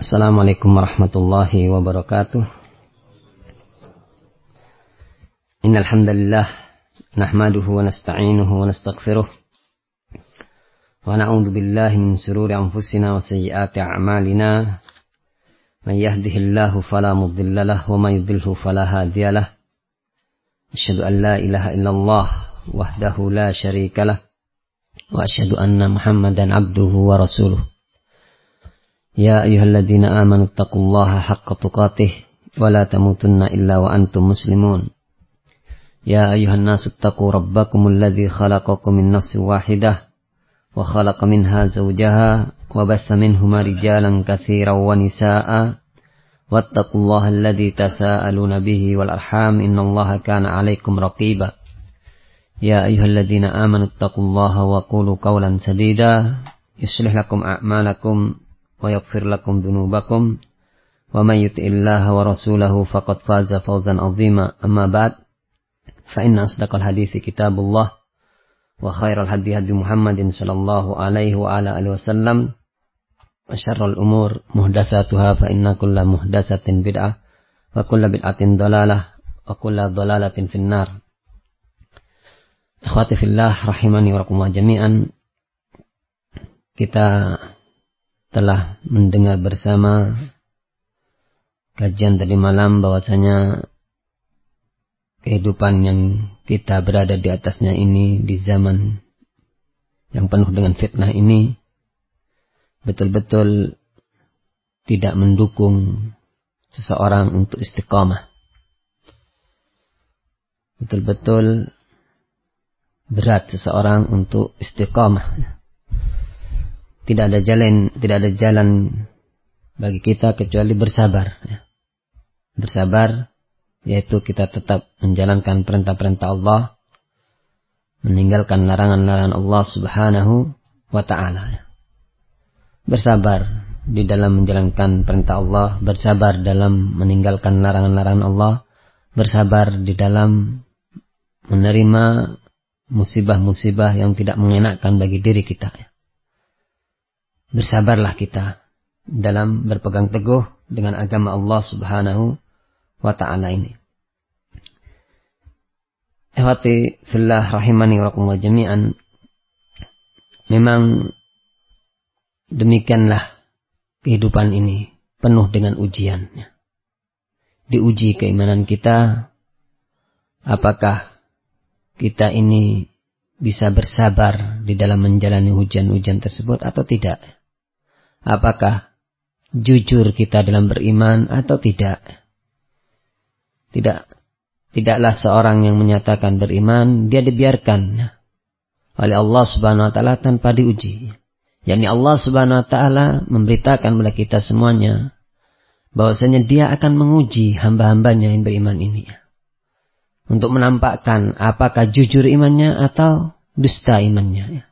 Assalamualaikum warahmatullahi wabarakatuh. Innal hamdalillah nahmaduhu wa nasta'inuhu wa nastaghfiruh wa na'udzu billahi min shururi anfusina wa sayyiati a'malina. May yahdihillahu fala mudilla lahu wa may yudlilhu fala hadiya lahu. Asyhadu an la ilaha illallah wahdahu la syarika lah wa asyhadu anna Muhammadan abduhu wa rasuluh. Ya ayyuhalladzina amanu taqullaha haqqa tuqatih wa la tamutunna illa wa antum muslimun. Ya ayyuhan nasu taqu rabbakumul ladzi khalaqakum min nafsin wahidah wa khalaqa minha zawjaha wa batha minhuma rijalan katsiran wa nisaa'a wattaqullaha alladzi tasaaluna bihi wal arham innallaha kana 'alaikum raqiba. Ya ayyuhalladzina amanu taqullaha wa qulu qawlan sadida yuslih lakum a'malakum wa yaghfir lakum dhunubakum wa may yuti'illaha wa rasulahu faqad faza fawzan 'azima. Amma ba'd, fa inna asdaqal hadithi kitabullah wa khairal hadi hadi Muhammadin sallallahu alaihi wa ala alihi wasallam wa syarrul umur muhdatsatuha fa inna kulla muhdatsatin bid'ah wa kulla bid'atin dhalalah wa kulla dhalalatin finnar. Ikhwati fillah rahimani wa rahimakumullah jami'an, kita telah mendengar bersama kajian tadi malam bahwasanya kehidupan yang kita berada di atasnya ini di zaman yang penuh dengan fitnah ini betul-betul tidak mendukung seseorang untuk istiqamah. Betul-betul berat seseorang untuk istiqamah. Tidak ada jalan bagi kita kecuali bersabar. Bersabar yaitu kita tetap menjalankan perintah-perintah Allah, meninggalkan larangan-larangan Allah Subhanahu wa ta'ala. Bersabar di dalam menjalankan perintah Allah, bersabar dalam meninggalkan larangan-larangan Allah, bersabar di dalam menerima musibah-musibah yang tidak mengenakkan bagi diri kita. Bersabarlah kita dalam berpegang teguh dengan agama Allah Subhanahu wa ta'ala ini. Ikhwati fillah rahimani wa rahimakumullah jami'an, memang demikianlah kehidupan ini penuh dengan ujian. Diuji keimanan kita, apakah kita ini bisa bersabar di dalam menjalani hujan-hujan tersebut atau tidak? Apakah jujur kita dalam beriman atau tidak? Tidaklah seorang yang menyatakan beriman dia dibiarkan oleh Allah Subhanahu wa taala tanpa diuji. yakni Allah Subhanahu wa taala memberitakan kepada kita semuanya bahwasanya Dia akan menguji hamba-hambanya yang beriman ini untuk menampakkan apakah jujur imannya atau dusta imannya.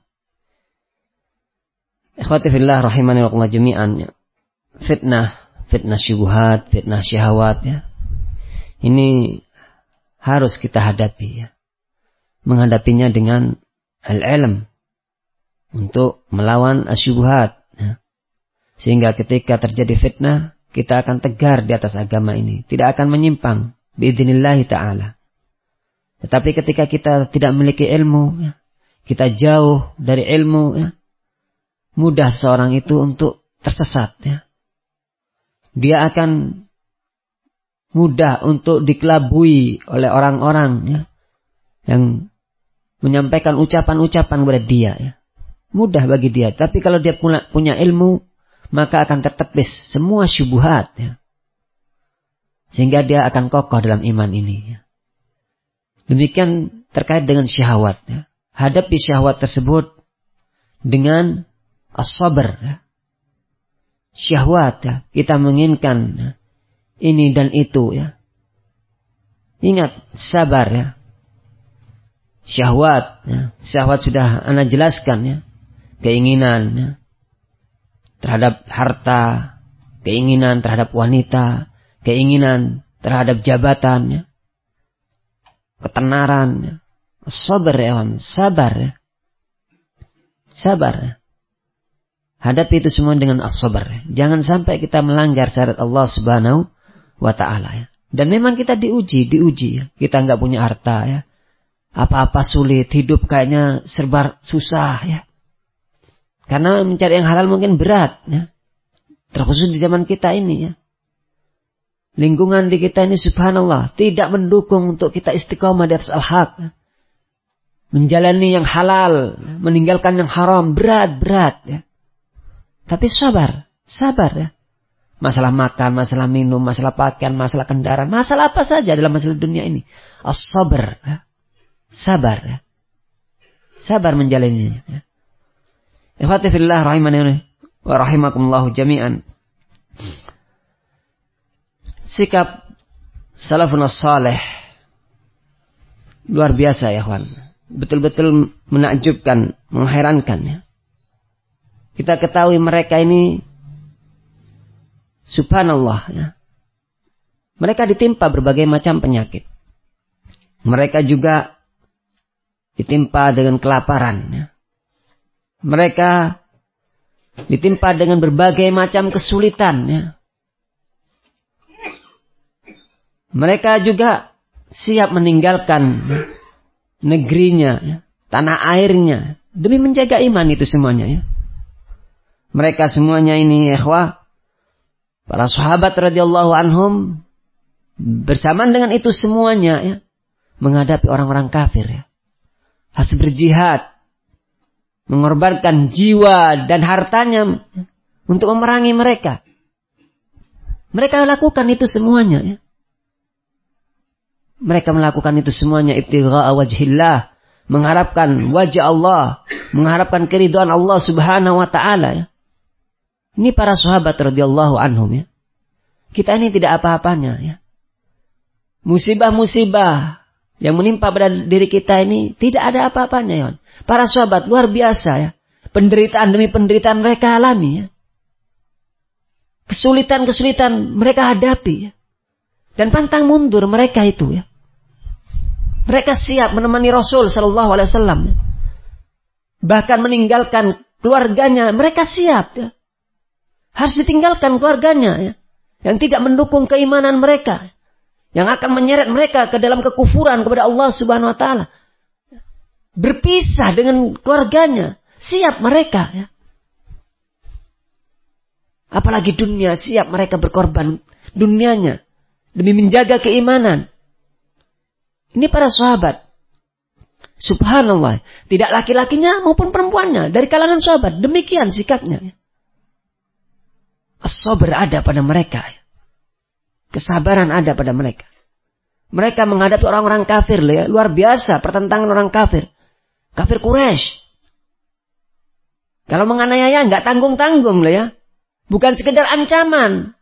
Ikhwati fillah rahimani wa jami'an, fitnah syubhat, fitnah syahwat ini harus kita hadapi menghadapinya dengan al-ilm untuk melawan asyubhat sehingga ketika terjadi fitnah kita akan tegar di atas agama ini, tidak akan menyimpang biidznillah ta'ala. Tetapi ketika kita tidak memiliki ilmu, kita jauh dari ilmu, mudah seorang itu untuk tersesat. Dia akan mudah untuk dikelabui oleh orang-orang yang menyampaikan ucapan-ucapan kepada dia. Mudah bagi dia. Tapi kalau dia punya ilmu, maka akan tertepis semua syubhat. Sehingga dia akan kokoh dalam iman ini. Demikian terkait dengan syahwat. Hadapi syahwat tersebut dengan as-sabr. Syahwat, kita menginginkan ini dan itu. Ingat, sabar. Syahwat, syahwat sudah ana jelaskan. Keinginan terhadap harta, keinginan terhadap wanita, keinginan terhadap jabatan, ketenaran, sabar sabar. Hadapi itu semua dengan as-sabar. Jangan sampai kita melanggar syariat Allah Subhanahu wa ta'ala ya. Dan memang kita diuji ya. Kita nggak punya harta ya. Apa-apa sulit, hidup kayaknya serba susah ya. Karena mencari yang halal mungkin berat ya. Terkhusus di zaman kita ini ya. Lingkungan di kita ini subhanallah tidak mendukung untuk kita istiqomah di atas al-haq. Ya. Menjalani yang halal, meninggalkan yang haram, berat ya. Tapi sabar ya. Masalah makan, masalah minum, masalah pakaian, masalah kendaraan, masalah apa saja dalam masalah dunia ini. As-sabar ya. Sabar ya. Sabar menjalaninya ya. Ikhwati fillah rahimani wa rahimakumullah jami'an. Sikap salafun as-salih luar biasa ya kawan. Betul-betul menakjubkan, mengherankan ya. Kita ketahui mereka ini subhanallah ya. Mereka ditimpa berbagai macam penyakit. Mereka juga ditimpa dengan kelaparan ya. Mereka ditimpa dengan berbagai macam kesulitan ya. Mereka juga siap meninggalkan ya, negerinya ya, tanah airnya demi menjaga iman itu semuanya ya. Mereka semuanya ini ikhwah, para sahabat radhiyallahu anhum bersamaan dengan itu semuanya ya, menghadapi orang-orang kafir ya. Harus berjihad, mengorbankan jiwa dan hartanya untuk memerangi mereka. Mereka lakukan itu semuanya ya. Mereka melakukan itu semuanya ibtigha'a wajhillah, mengharapkan wajah Allah, mengharapkan keridhaan Allah Subhanahu wa taala ya. Ini para sahabat radhiyallahu anhum ya. Kita ini tidak apa-apanya ya. Musibah-musibah yang menimpa pada diri kita ini tidak ada apa-apanya ya. Para sahabat luar biasa ya. Penderitaan demi penderitaan mereka alami ya. Kesulitan-kesulitan mereka hadapi ya. Dan pantang mundur mereka itu ya. Mereka siap menemani Rasul sallallahu alaihi wasallam ya. Bahkan meninggalkan keluarganya, mereka siap ya. Harus ditinggalkan keluarganya ya, yang tidak mendukung keimanan mereka, yang akan menyeret mereka ke dalam kekufuran kepada Allah Subhanahu wa taala. Berpisah dengan keluarganya, siap mereka ya. Apalagi dunia, siap mereka berkorban dunianya demi menjaga keimanan. Ini para sahabat. Subhanallah, tidak laki-lakinya maupun perempuannya dari kalangan sahabat, demikian sikapnya ya. As-sabr ada pada mereka. Kesabaran ada pada mereka. Mereka menghadapi orang-orang kafir ya, luar biasa pertentangan orang kafir. Kafir Quraisy. Kalau menganiaya enggak tanggung-tanggung lah ya. Bukan sekedar ancaman.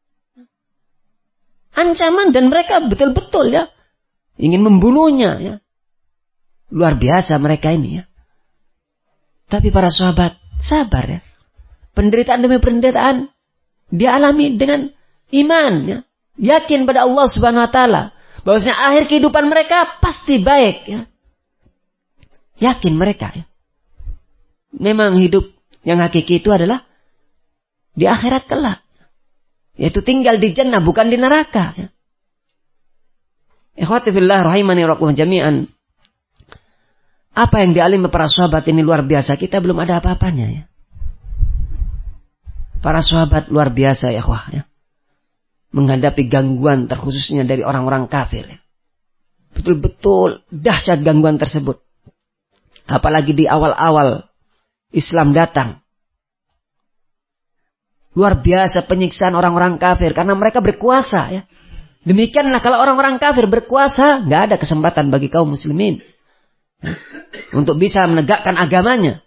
Ancaman dan mereka betul-betul ya ingin membunuhnya ya. Luar biasa mereka ini ya. Tapi para sahabat sabar ya. Penderitaan demi penderitaan dia alami dengan iman ya. Yakin pada Allah Subhanahu wa taala bahwasanya akhir kehidupan mereka pasti baik ya. Yakin mereka ya. Memang hidup yang hakiki itu adalah di akhirat kelak. Yaitu tinggal di jannah bukan di neraka ya. Ikhwati fillah rahimani wa rahimakumullah jami'an. Apa yang dialami para sahabat ini luar biasa, kita belum ada apa-apanya ya. Para sahabat luar biasa ya ikhwah ya. Menghadapi gangguan terkhususnya dari orang-orang kafir ya. Betul-betul dahsyat gangguan tersebut. Apalagi di awal-awal Islam datang. Luar biasa penyiksaan orang-orang kafir karena mereka berkuasa ya. Demikianlah kalau orang-orang kafir berkuasa, nggak ada kesempatan bagi kaum muslimin ya, untuk bisa menegakkan agamanya.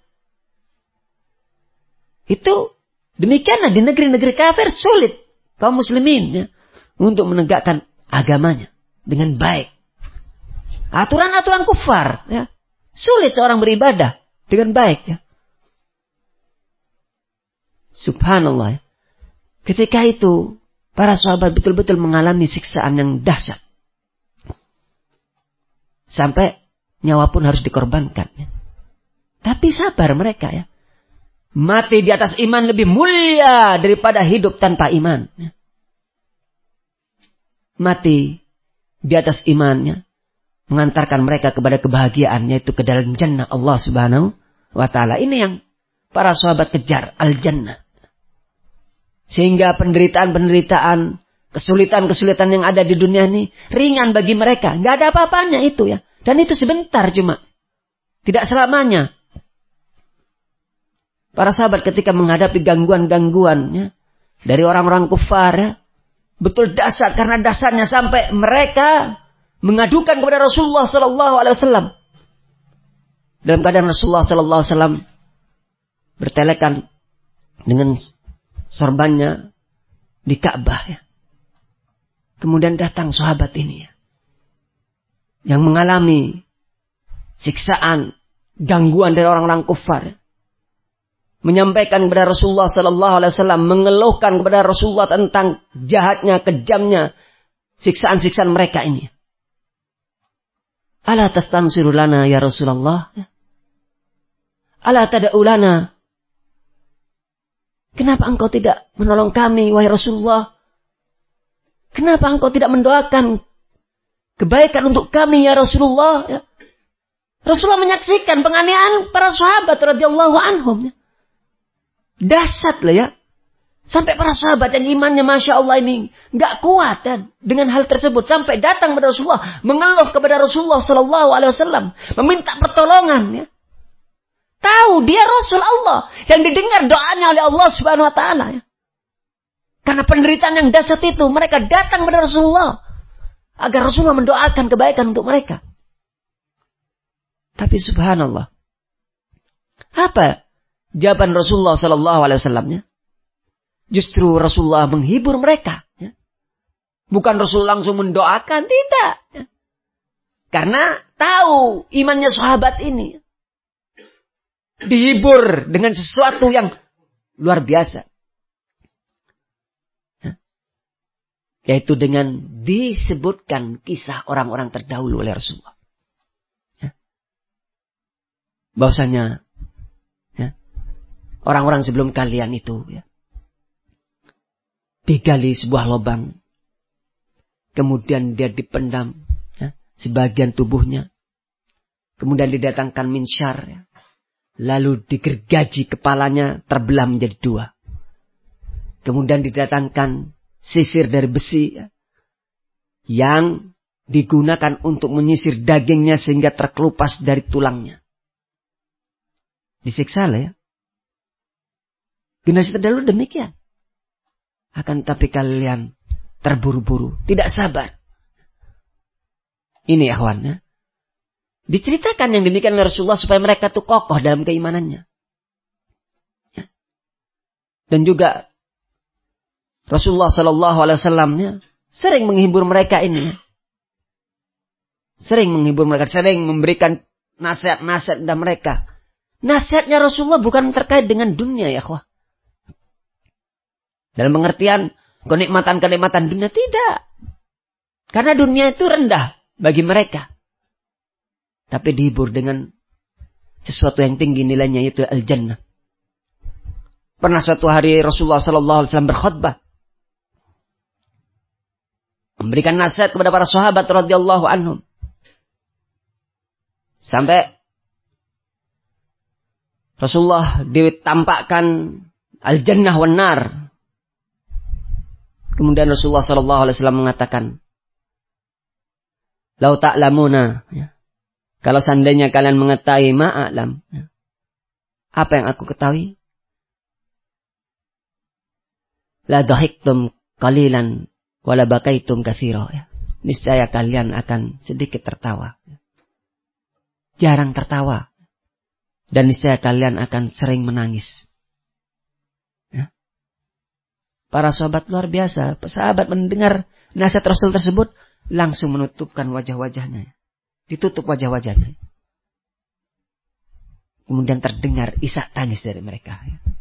Itu demikianlah di negeri-negeri kafir sulit kaum muslimin ya, untuk menegakkan agamanya dengan baik. Aturan-aturan kufar ya, sulit seorang beribadah dengan baik ya. Subhanallah ya. Ketika itu para sahabat betul-betul mengalami siksaan yang dahsyat. Sampai nyawa pun harus dikorbankan ya. Tapi sabar mereka ya. Mati di atas iman lebih mulia daripada hidup tanpa iman. Mati di atas imannya mengantarkan mereka kepada kebahagiaan, yaitu ke dalam jannah Allah Subhanahu wa ta'ala. Ini yang para sahabat kejar, al-jannah. Sehingga penderitaan-penderitaan, kesulitan-kesulitan yang ada di dunia ini ringan bagi mereka. Nggak ada apa-apanya itu ya. Dan itu sebentar cuma. Tidak selamanya. Para sahabat ketika menghadapi gangguan-gangguan ya, dari orang-orang kufar ya, betul dahsyat karena dahsyatnya sampai mereka mengadukan kepada Rasulullah sallallahu alaihi wasallam. Dalam keadaan Rasulullah sallallahu alaihi wasallam bertelekan dengan sorbannya di Ka'bah ya. Kemudian datang sahabat ini ya, yang mengalami siksaan, gangguan dari orang-orang kufar. Menyampaikan kepada Rasulullah sallallahu alaihi wasallam, mengeluhkan kepada Rasulullah tentang jahatnya, kejamnya siksaan-siksaan mereka ini. Ala tastansiru lana ya Rasulullah? Ala tad'u lana? Kenapa engkau tidak menolong kami wahai Rasulullah? Kenapa engkau tidak mendoakan kebaikan untuk kami ya Rasulullah? Ya. Rasulullah menyaksikan penganiayaan para sahabat radhiyallahu anhum. Ya. Dahsyat lah ya. Sampai para sahabat yang imannya Masya Allah ini gak kuat dan dengan hal tersebut. Sampai datang kepada Rasulullah. Mengeluh kepada Rasulullah Sallallahu Alaihi Wasallam. Meminta pertolongan ya. Tahu dia Rasul Allah. Yang didengar doanya oleh Allah Subhanahu Wa Taala ya. Karena penderitaan yang dahsyat itu. Mereka datang kepada Rasulullah. Agar Rasulullah mendoakan kebaikan untuk mereka. Tapi subhanallah. Apa jawaban Rasulullah Sallallahu Alaihi Wasallamnya? Justru Rasulullah menghibur mereka. Ya. Bukan Rasul langsung mendoakan, tidak. Ya. Karena tahu imannya sahabat ini. Dihibur dengan sesuatu yang luar biasa. Ya. Yaitu dengan disebutkan kisah orang-orang terdahulu oleh Rasulullah. Ya. Bahwasanya ya, orang-orang sebelum kalian itu ya, digali sebuah lubang. Kemudian dia dipendam ya, sebagian tubuhnya. Kemudian didatangkan minsyar. Ya. Lalu digergaji kepalanya terbelah menjadi dua. Kemudian didatangkan sisir dari besi. Ya, yang digunakan untuk menyisir dagingnya sehingga terkelupas dari tulangnya. Disiksa lah ya. Generasi terdahulu demikian. Akan tapi kalian terburu-buru, tidak sabar. Ini ikhwan ya. Diceritakan yang demikian oleh Rasulullah supaya mereka tuh kokoh dalam keimanannya. Ya. Dan juga Rasulullah Sallallahu Alaihi Wasallam ya, sering menghibur mereka ini. Ya. Sering menghibur mereka, sering memberikan nasihat-nasihat kepada mereka. Nasihatnya Rasulullah bukan terkait dengan dunia ya ikhwah. Dalam pengertian kenikmatan-kenikmatan dunia, tidak. Karena dunia itu rendah bagi mereka. Tapi dihibur dengan sesuatu yang tinggi nilainya, yaitu al-jannah. Pernah suatu hari Rasulullah SAW berkhutbah. Memberikan nasihat kepada para sahabat radhiyallahu anhum. Sampai Rasulullah ditampakkan al-jannah wan nar. Kemudian Rasulullah SAW mengatakan, "Lau ta'lamuna," ya, kalau seandainya kalian mengetahui ma'alam, ya, apa yang aku ketahui, la dhahiktum qalilan wa la bakaitum katsira, ya. Niscaya kalian akan sedikit tertawa. Ya. Jarang tertawa. Dan niscaya kalian akan sering menangis. Para sahabat luar biasa. Sahabat mendengar nasihat Rasul tersebut langsung menutupkan wajah-wajahnya. Ditutup wajah-wajahnya. Kemudian terdengar isak tangis dari mereka.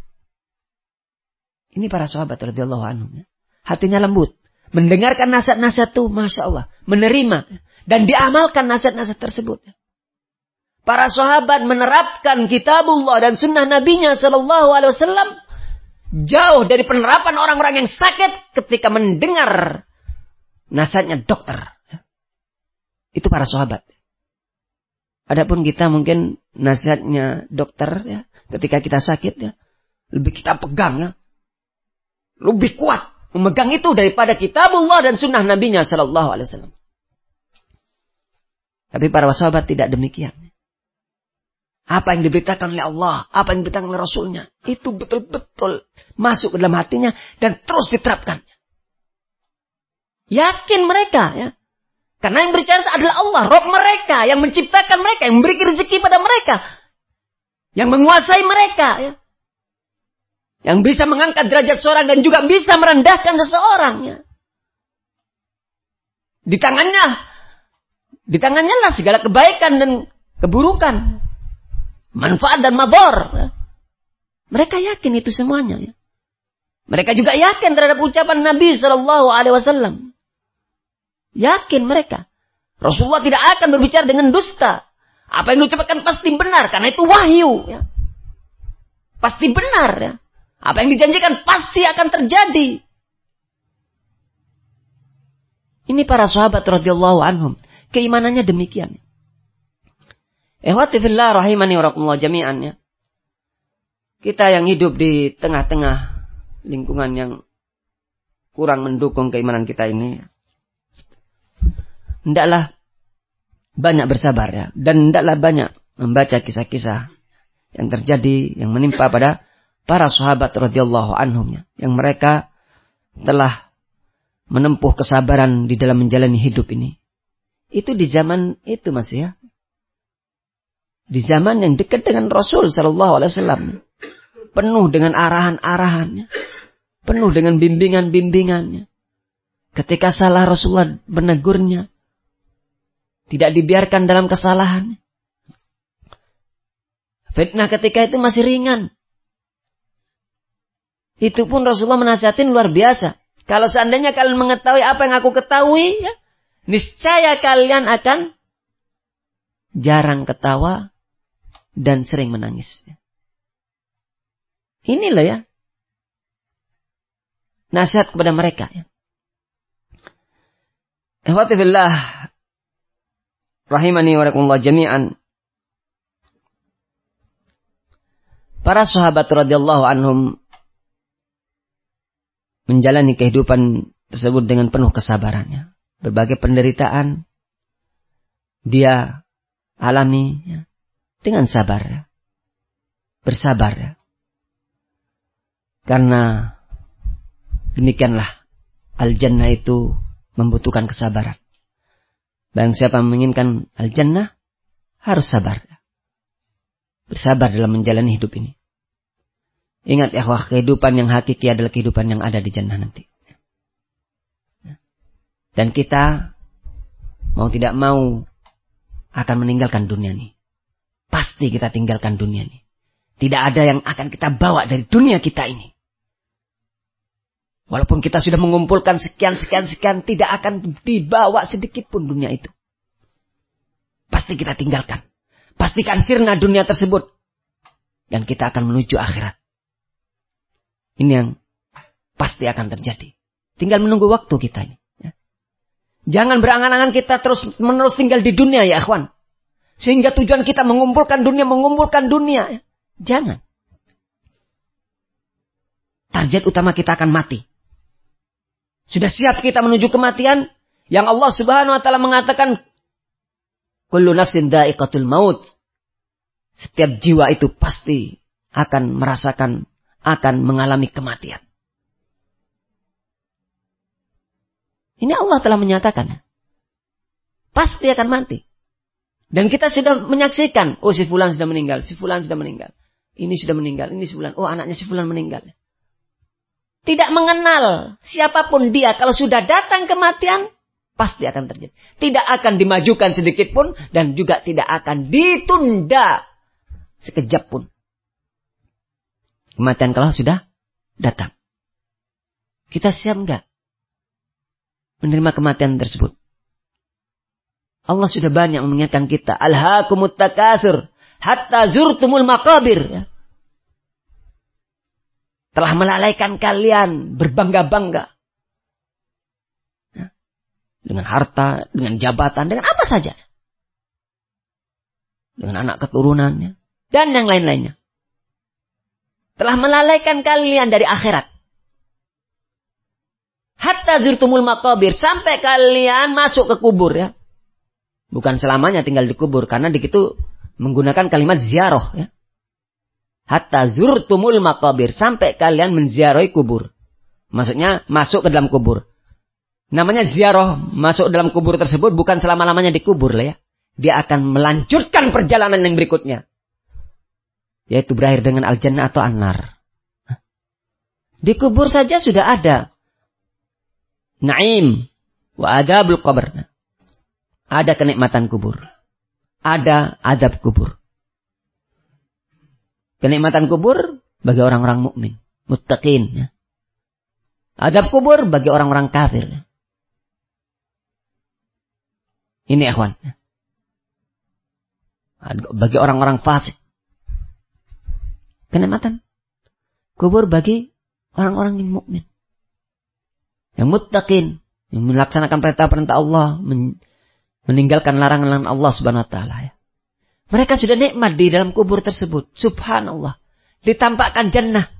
Ini para sahabat radhiyallahu anhum. Hatinya lembut. Mendengarkan nasihat-nasihat itu, Masya Allah. Menerima. Dan diamalkan nasihat-nasihat tersebut. Para sahabat menerapkan kitabullah dan sunnah nabinya sallallahu alaihi wasallam jauh dari penerapan orang-orang yang sakit ketika mendengar nasihatnya dokter. Itu para sahabat. Adapun kita mungkin nasihatnya dokter ya, ketika kita sakit ya, lebih kita pegang ya. Lebih kuat memegang itu daripada kitabullah dan sunnah nabinya sallallahu alaihi wasallam. Tapi para sahabat tidak demikian. Apa yang diberitakan oleh Allah, apa yang diberitakan oleh Rasulnya, itu betul-betul masuk ke dalam hatinya dan terus diterapkan. Yakin mereka ya. Karena yang berbicara adalah Allah, Rabb mereka, yang menciptakan mereka, yang memberi rezeki pada mereka, yang menguasai mereka ya. Yang bisa mengangkat derajat seorang dan juga bisa merendahkan seseorang ya. Di tangannya lah segala kebaikan dan keburukan. Manfaat dan madhar. Mereka yakin itu semuanya. Ya. Mereka juga yakin terhadap ucapan Nabi SAW. Yakin mereka. Rasulullah tidak akan berbicara dengan dusta. Apa yang diucapkan pasti benar. Karena itu wahyu. Ya. Pasti benar. Ya. Apa yang dijanjikan pasti akan terjadi. Ini para sahabat radhiyallahu anhum. Keimanannya demikian. Ikhwati fillah rahimani wa rahimakumullah jami'an ya. Kita yang hidup di tengah-tengah lingkungan yang kurang mendukung keimanan kita ini, hendaklah banyak bersabar ya, dan hendaklah banyak membaca kisah-kisah yang terjadi, yang menimpa pada para sahabat radhiyallahu anhum ya, yang mereka telah menempuh kesabaran di dalam menjalani hidup ini. Itu di zaman itu masih ya. Di zaman yang dekat dengan Rasul sallallahu alaihi wasallam. Penuh dengan arahan-arahannya. Penuh dengan bimbingan-bimbingannya. Ketika salah Rasulullah menegurnya. Tidak dibiarkan dalam kesalahan. Fitnah ketika itu masih ringan. Itu pun Rasulullah menasihatin luar biasa. Kalau seandainya kalian mengetahui apa yang aku ketahui, ya, niscaya kalian akan jarang ketawa dan sering menangis. Inilah ya nasihat kepada mereka. Ikhwati fillah rahimani wa rahimakumullah jami'an. Para sahabat radhiyallahu anhum menjalani kehidupan tersebut dengan penuh kesabarannya. Berbagai penderitaan dia alami ya, dengan sabar ya. Bersabar ya. Karena demikianlah al-jannah itu membutuhkan kesabaran. Dan siapa menginginkan al-jannah harus sabar ya. Bersabar dalam menjalani hidup ini. Ingat ya, kehidupan yang hakiki adalah kehidupan yang ada di jannah nanti. Dan kita mau tidak mau akan meninggalkan dunia ini. Pasti kita tinggalkan dunia ini. Tidak ada yang akan kita bawa dari dunia kita ini. Walaupun kita sudah mengumpulkan sekian, tidak akan dibawa sedikit pun dunia itu. Pasti kita tinggalkan. Pastikan sirna dunia tersebut. Dan kita akan menuju akhirat. Ini yang pasti akan terjadi. Tinggal menunggu waktu kita ini. Ya. Jangan berangan-angan kita terus menerus tinggal di dunia ya akhwan. Sehingga tujuan kita mengumpulkan dunia. Ya. Jangan. Target utama kita akan mati. Sudah siap kita menuju kematian. Yang Allah subhanahu wa ta'ala mengatakan. Kullu nafsin dha'iqatul maut. Setiap jiwa itu pasti akan merasakan, akan mengalami kematian. Ini Allah telah menyatakan. Pasti akan mati. Dan kita sudah menyaksikan. Oh si fulan sudah meninggal. Si fulan sudah meninggal. Ini sudah meninggal. Ini si fulan. Oh anaknya si fulan meninggal. Tidak mengenal siapapun dia. Kalau sudah datang kematian. Pasti akan terjadi. Tidak akan dimajukan sedikit pun. Dan juga tidak akan ditunda. Sekejap pun. Kematian kalau sudah datang. Kita siap enggak menerima kematian tersebut? Allah sudah banyak mengingatkan kita. Alhaakumut takatsur hatta zurtumul maqabir. Ya. Telah melalaikan kalian berbangga-bangga. Ya. Dengan harta, dengan jabatan, dengan apa saja. Dengan anak keturunannya. Dan yang lain-lainnya. Telah melalaikan kalian dari akhirat. Hatta zurtumul maqabir. Sampai kalian masuk ke kubur ya. Bukan selamanya tinggal di kubur. Karena di situ menggunakan kalimat ziarah ya. Hatta zurtumul maqabir. Sampai kalian menziarahi kubur. Maksudnya masuk ke dalam kubur. Namanya ziarah masuk dalam kubur tersebut bukan selama-lamanya di kubur lah ya. Dia akan melanjutkan perjalanan yang berikutnya. Yaitu berakhir dengan al-jannah atau an-nar. Di kubur saja sudah ada na'im wa adabul qabr. Ada kenikmatan kubur. Ada adab kubur. Kenikmatan kubur bagi orang-orang mukmin, muttaqin. Ya. Adab kubur bagi orang-orang kafir. Ini ikhwan. Bagi orang-orang fasik. Kenikmatan kubur bagi orang-orang yang mukmin, yang muttaqin, yang melaksanakan perintah-perintah Allah, meninggalkan larangan Allah Subhanahu wa taala ya. Mereka sudah nikmat di dalam kubur tersebut. Subhanallah. Ditampakkan jannah.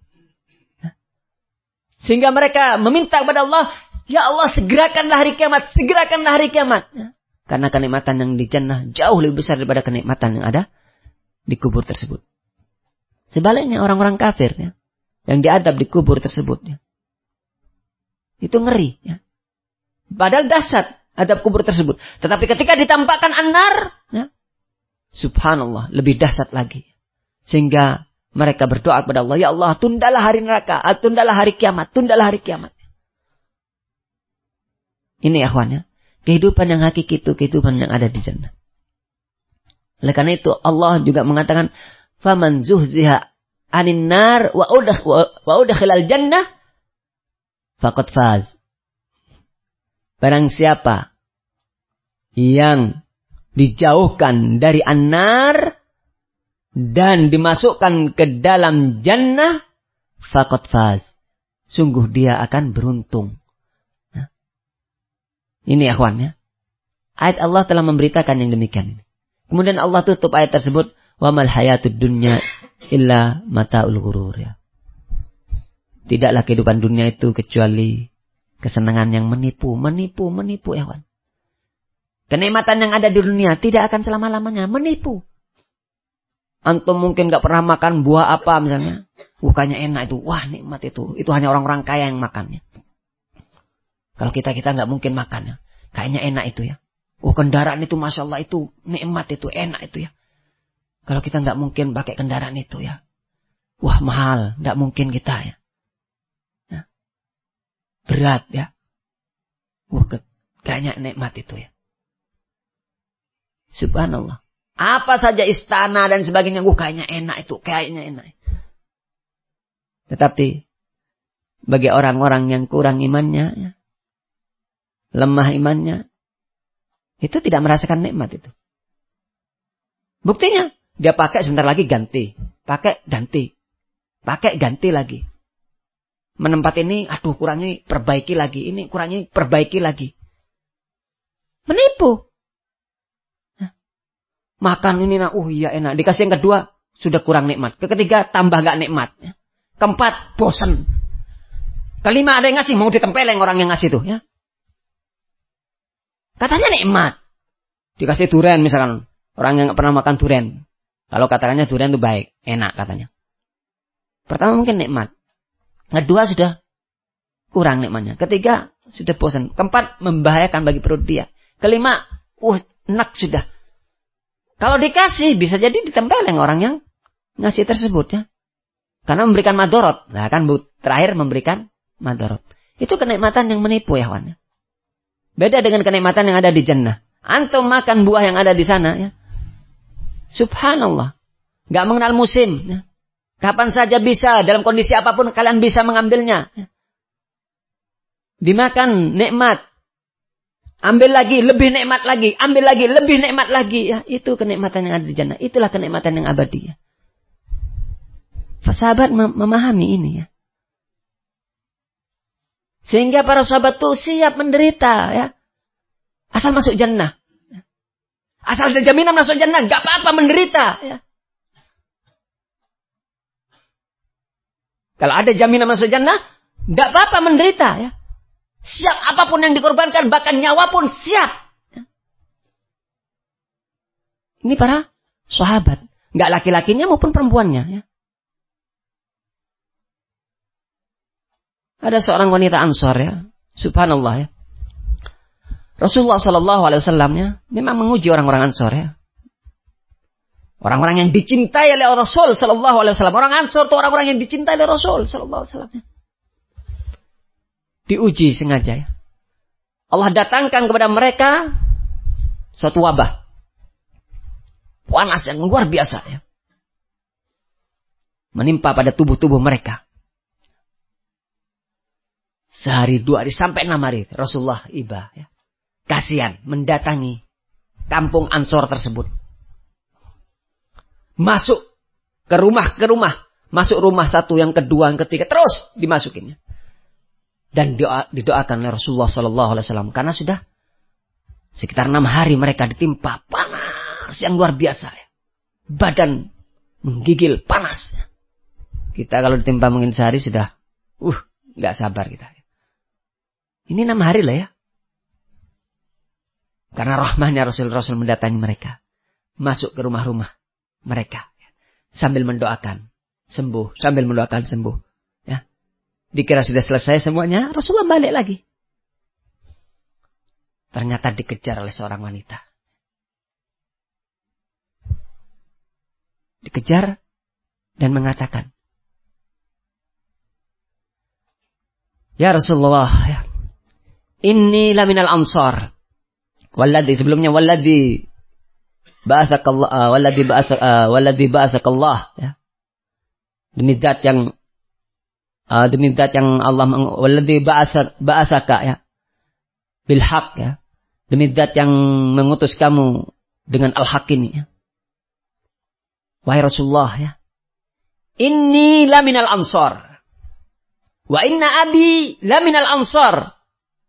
Sehingga mereka meminta kepada Allah, ya Allah segerakanlah hari kiamat, segerakanlah hari kiamat. Karena kenikmatan yang di jannah jauh lebih besar daripada kenikmatan yang ada di kubur tersebut. Sebaliknya orang-orang kafir ya, yang diadab di kubur tersebut ya, itu ngeri ya. Padahal dahsyat adab kubur tersebut. Tetapi ketika ditampakkan an-nar ya, subhanallah, lebih dahsyat lagi. Sehingga mereka berdoa kepada Allah, ya Allah, tundalah hari neraka, tundalah hari kiamat, tundalah hari kiamat. Ini akhwannya, kehidupan yang hakiki itu kehidupan yang ada di jannah. Oleh karena itu Allah juga mengatakan, faman zuhziha anin nar wa udkhilal jannah faqad faz. Barang siapa yang dijauhkan dari an-nar dan dimasukkan ke dalam jannah, faqad faz. Sungguh dia akan beruntung. Nah, ini akhwan ya. Ayat Allah telah memberitakan yang demikian ini. Kemudian Allah tutup ayat tersebut, wa mal hayatud dunya illa mataul ghurur ya. Tidaklah kehidupan dunia itu kecuali kesenangan yang menipu ya kawan. Kenikmatan yang ada di dunia tidak akan selama-lamanya, menipu. Antum mungkin gak pernah makan buah apa misalnya. Kayaknya enak itu. Wah nikmat itu. Itu hanya orang-orang kaya yang makannya. Kalau kita gak mungkin makannya. Kayaknya enak itu ya. Kendaraan itu Masya Allah itu nikmat itu. Enak itu ya. Kalau kita gak mungkin pakai kendaraan itu ya. Wah mahal. Gak mungkin kita ya. Berat ya. Kayaknya nikmat itu ya. Subhanallah. Apa saja istana dan sebagainya. Kayaknya enak itu. Kayaknya enak. Tetapi bagi orang-orang yang kurang imannya. Ya, lemah imannya. Itu tidak merasakan nikmat itu. Buktinya. Dia pakai sebentar lagi ganti. Pakai ganti. Pakai ganti lagi. Menempat ini. Aduh kurangi perbaiki lagi. Ini kurangi perbaiki lagi. Menipu. Makan ini, iya enak. Dikasih yang kedua, sudah kurang nikmat. Ketiga, tambah gak nikmat. Keempat, bosan. Kelima, ada yang ngasih, mau ditempeleng orang yang ngasih tuh. Ya. Katanya nikmat. Dikasih durian misalkan. Orang yang gak pernah makan durian. Kalau katakannya durian itu baik, enak katanya. Pertama mungkin nikmat. Kedua, sudah kurang nikmatnya. Ketiga, sudah bosan. Keempat, membahayakan bagi perut dia. Kelima, enak sudah. Kalau dikasih, bisa jadi ditempeleng orang yang ngasih tersebut ya. Karena memberikan madorot. Nah kan terakhir memberikan madorot. Itu kenikmatan yang menipu ya kawan. Beda dengan kenikmatan yang ada di jannah. Antum makan buah yang ada di sana ya. Subhanallah. Gak mengenal musim. Ya. Kapan saja bisa, dalam kondisi apapun kalian bisa mengambilnya. Ya. Dimakan nikmat. Ambil lagi, lebih nikmat lagi. Ambil lagi, lebih nikmat lagi. Ya, itu kenikmatan yang ada di jannah. Itulah kenikmatan yang abadi. Ya. Sahabat memahami ini. Ya. Sehingga para sahabat itu siap menderita. Ya. Asal masuk jannah. Ya. Asal ada jaminan masuk jannah. Gak apa-apa menderita. Ya. Kalau ada jaminan masuk jannah, gak apa-apa menderita. Ya. Siap apapun yang dikorbankan, bahkan nyawa pun siap. Ini para sahabat. Nggak laki-lakinya maupun perempuannya. Ya. Ada seorang wanita Ansor ya. Subhanallah ya. Rasulullah SAW ya, memang menguji orang-orang Ansor ya. Orang-orang yang dicintai oleh Rasul SAW. Orang Ansor itu orang-orang yang dicintai oleh Rasul SAW. Ya. Diuji sengaja ya. Allah datangkan kepada mereka suatu wabah. Panas yang luar biasa ya. Menimpa pada tubuh-tubuh mereka. Sehari, 2 hari, sampai 6 hari. Rasulullah iba ya. Kasihan mendatangi kampung Ansor tersebut. Masuk ke rumah. Masuk rumah satu, yang kedua, yang ketiga. Terus dimasukin ya. Dan didoakan oleh Rasulullah SAW. Karena sudah sekitar 6 hari mereka ditimpa panas yang luar biasa. Ya. Badan menggigil panas. Ya. Kita kalau ditimpa mungkin sehari sudah gak sabar kita. Ini 6 hari lah ya. Karena rahmahnya Rasul mendatangi mereka. Masuk ke rumah-rumah mereka. Ya. Sambil mendoakan sembuh. Ya. Dikira sudah selesai semuanya. Rasulullah balik lagi. Ternyata dikejar oleh seorang wanita. Dikejar dan mengatakan, ya Rasulullah, ya, inni laminal ansar. Walladhi, sebelumnya walladhi ba'athakallah, walladhi ba'athakallah, ya. Demi zat yang Allah, walladhi ba'athaka, ya, bil haq, ya. Demi zat yang mengutus kamu dengan al-haq ini, ya. Wahai Rasulullah, ya. Inni laminal ansar. Wa inna abi laminal ansar.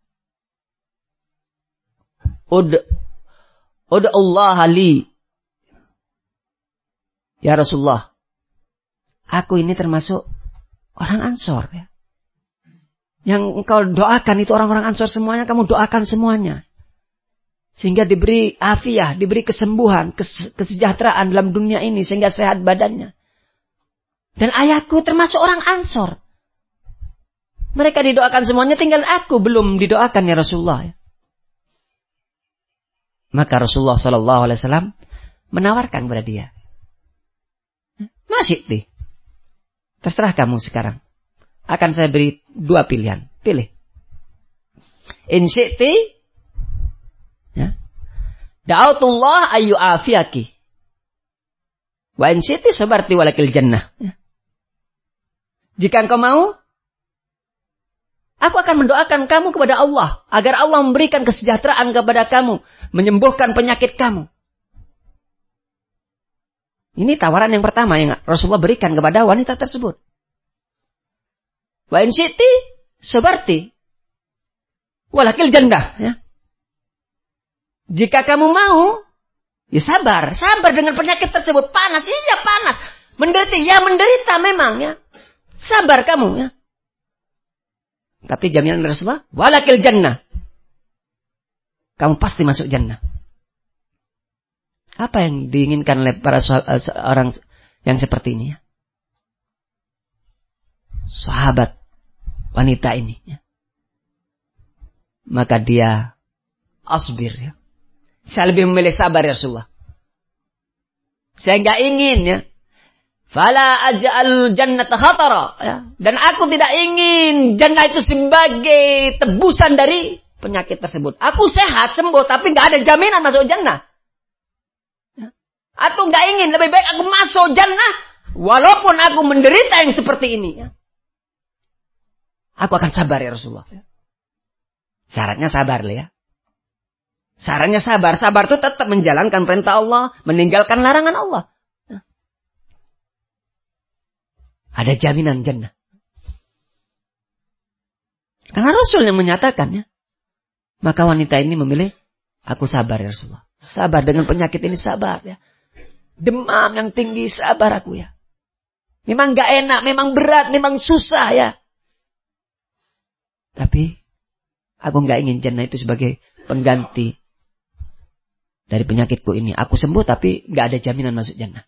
Allah li. Ya Rasulullah, aku ini termasuk orang Ansor. Ya. Yang engkau doakan itu orang-orang Ansor semuanya, kamu doakan semuanya. Sehingga diberi afiah, diberi kesembuhan, kesejahteraan dalam dunia ini. Sehingga sehat badannya. Dan ayahku termasuk orang Ansor. Mereka didoakan semuanya, tinggal aku belum didoakan ya Rasulullah. Maka Rasulullah SAW menawarkan kepada dia. Masih nih. Terserah kamu sekarang. Akan saya beri 2 pilihan. Pilih. In syi'ti. Ya. Da'autullah ayu afiyaki. Wa in syi'ti sabarti walakil jannah. Ya. Jika engkau mau, aku akan mendoakan kamu kepada Allah. Agar Allah memberikan kesejahteraan kepada kamu. Menyembuhkan penyakit kamu. Ini tawaran yang pertama yang Rasulullah berikan kepada wanita tersebut. Wa in syi'ti sabarti walakil jannah. Ya. Jika kamu mau, ya sabar. Sabar dengan penyakit tersebut. Panas, iya panas. Menderita, ya menderita memang. Ya. Sabar kamu. Ya. Tapi jaminan Rasulullah, walakil jannah. Kamu pasti masuk jannah. Apa yang diinginkan oleh para orang yang seperti ini? Ya? Sahabat wanita ini. Ya. Maka dia asbir. Ya. Saya lebih memilih sabar ya Rasulullah. Saya enggak ingin ya. Fala aj'al jannata khatara. Ya. Dan aku tidak ingin jannah itu sebagai tebusan dari penyakit tersebut. Aku sehat, sembuh, tapi enggak ada jaminan masuk jannah. Ya. Aku enggak ingin, lebih baik aku masuk jannah walaupun aku menderita yang seperti ini. Ya. Aku akan sabar ya Rasulullah. Ya. Syaratnya sabar lah ya. Sarannya sabar. Sabar itu tetap menjalankan perintah Allah, meninggalkan larangan Allah. Ada jaminan jannah. Karena Rasul yang menyatakannya. Maka wanita ini memilih, aku sabar ya Rasulullah. Sabar dengan penyakit ini, sabar ya. Demam yang tinggi, sabar aku ya. Memang gak enak, memang berat, memang susah ya. Tapi aku gak ingin jannah itu sebagai pengganti dari penyakitku ini. Aku sembuh tapi gak ada jaminan masuk jannah.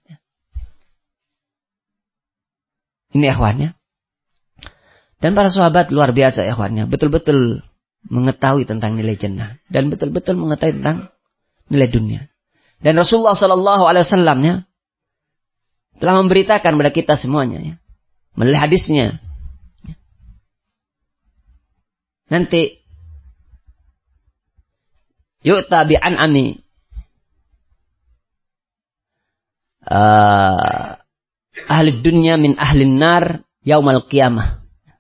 Ini ikhwannya. Dan para sahabat luar biasa ikhwannya. Betul-betul mengetahui tentang nilai jannah. Dan betul-betul mengetahui tentang nilai dunia. Dan Rasulullah SAW telah memberitakan kepada kita semuanya. Ya. Melalui hadisnya. Nanti. Yu'ta bi'an'ami. Ahli dunia min ahli nar yaumal qiyamah.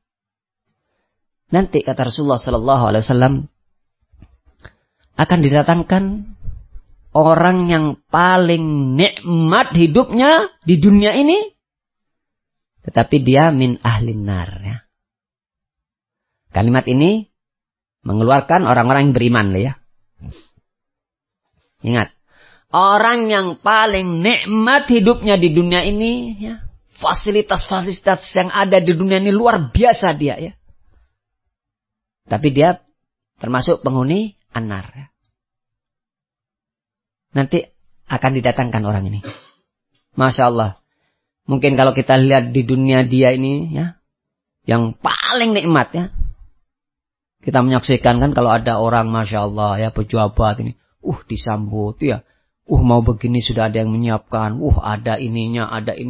Nanti kata Rasulullah SAW akan didatangkan orang yang paling nikmat hidupnya di dunia ini, tetapi dia min ahli nar. Ya. Kalimat ini mengeluarkan orang-orang yang beriman, ya. Ingat. Orang yang paling nikmat hidupnya di dunia ini, ya, fasilitas-fasilitas yang ada di dunia ini luar biasa dia, ya. Tapi dia termasuk penghuni an-nar. Ya. Nanti akan didatangkan orang ini. Masya Allah. Mungkin kalau kita lihat di dunia dia ini, ya, yang paling nikmat, ya. Kita menyaksikan kan kalau ada orang, Masya Allah, ya, pejabat ini, disambut, ya. Mau begini sudah ada yang menyiapkan. Ada ininya.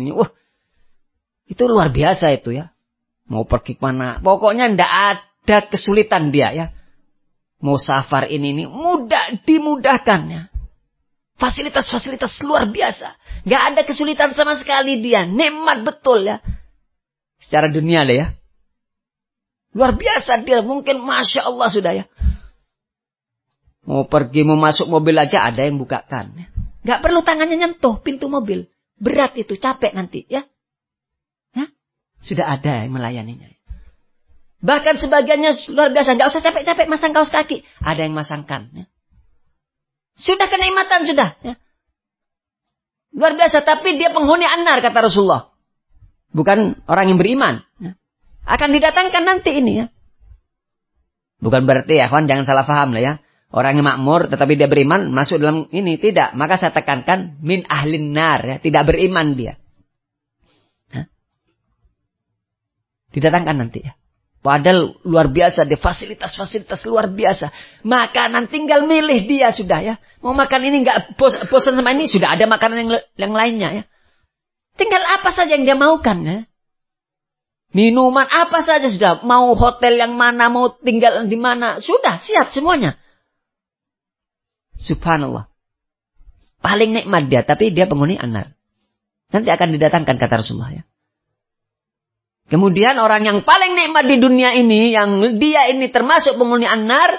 Itu luar biasa itu ya. Mau pergi kemana. Pokoknya tidak ada kesulitan dia ya. Mau safar ini mudah dimudahkannya. Fasilitas-fasilitas luar biasa. Gak ada kesulitan sama sekali dia. Nikmat betul ya. Secara dunia lah ya. Luar biasa dia. Mungkin Masya Allah sudah ya. Mau pergi, mau masuk mobil aja ada yang bukakan. Gak perlu tangannya nyentuh pintu mobil. Berat itu, capek nanti. Ya, sudah ada yang melayaninya. Bahkan sebagiannya luar biasa. Gak usah capek-capek masang kaos kaki. Ada yang masangkan. Ya. Sudah kenikmatan, sudah. Ya. Luar biasa, tapi dia penghuni an-nar, kata Rasulullah. Bukan orang yang beriman. Ya. Akan didatangkan nanti ini ya. Bukan berarti ya, kawan jangan salah paham lah ya. Orang yang makmur tetapi dia beriman masuk dalam ini. Tidak. Maka saya tekankan min ahlin nar. Ya. Tidak beriman dia. Hah? Didatangkan nanti ya. Padahal luar biasa. Dia fasilitas-fasilitas luar biasa. Makanan tinggal milih dia sudah ya. Mau makan ini nggak bosan sama ini. Sudah ada makanan yang lainnya ya. Tinggal apa saja yang dia maukan ya. Minuman apa saja sudah. Mau hotel yang mana. Mau tinggal di mana. Sudah siap semuanya. Subhanallah. Paling nikmat dia. Tapi dia penghuni an-nar. Nanti akan didatangkan kata Rasulullah ya. Kemudian orang yang paling nikmat di dunia ini. Yang dia ini termasuk penghuni an-nar.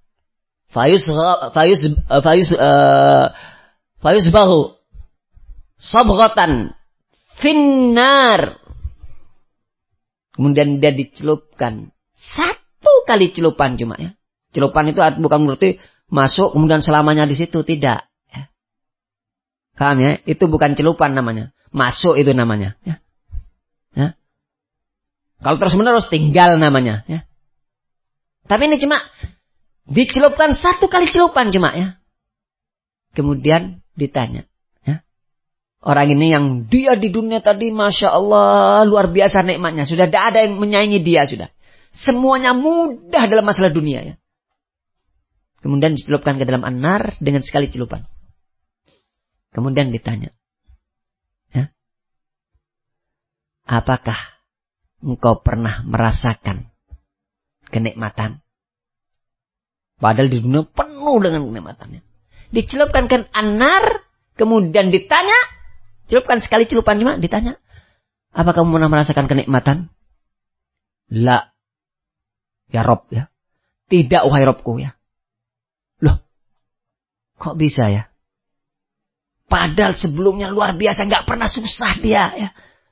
Fayusbahu. Sabghatan. Finnar. Kemudian dia dicelupkan. Satu kali celupan cuma ya. Celupan itu bukan berarti masuk kemudian selamanya di situ. Tidak. Ya. Paham ya? Itu bukan celupan namanya. Masuk itu namanya. Ya. Ya. Kalau terus menerus tinggal namanya. Ya. Tapi ini cuma dicelupkan satu kali celupan cuma ya. Kemudian ditanya. Ya. Orang ini yang dia di dunia tadi Masya Allah luar biasa nikmatnya. Sudah tidak ada yang menyaingi dia sudah. Semuanya mudah dalam masalah dunia ya. Kemudian dicelupkan ke dalam an-nar dengan sekali celupan. Kemudian ditanya. Ya, apakah engkau pernah merasakan kenikmatan? Padahal di dunia penuh dengan kenikmatannya. Dicelupkan ke an-nar. Kemudian ditanya. Celupkan sekali celupan cuma ditanya. Apakah kamu pernah merasakan kenikmatan? La. Ya Rob ya. Tidak wahai Robku ya. Loh, Kok bisa ya? Padahal sebelumnya luar biasa, nggak pernah susah dia. Ya.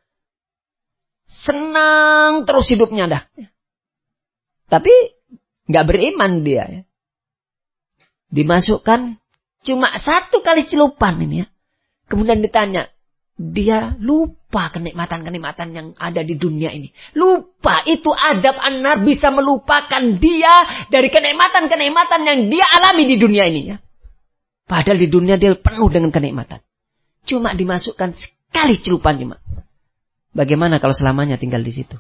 Senang terus hidupnya dah. Tapi nggak beriman dia. Ya. Dimasukkan cuma 1 kali celupan ini ya. Kemudian ditanya, dia lupa kenikmatan-kenikmatan yang ada di dunia ini. Lupa, itu adab an-nar bisa melupakan dia dari kenikmatan-kenikmatan yang dia alami di dunia ini ya. Padahal di dunia dia penuh dengan kenikmatan. Cuma dimasukkan sekali celupan cuma. Bagaimana kalau selamanya tinggal di situ?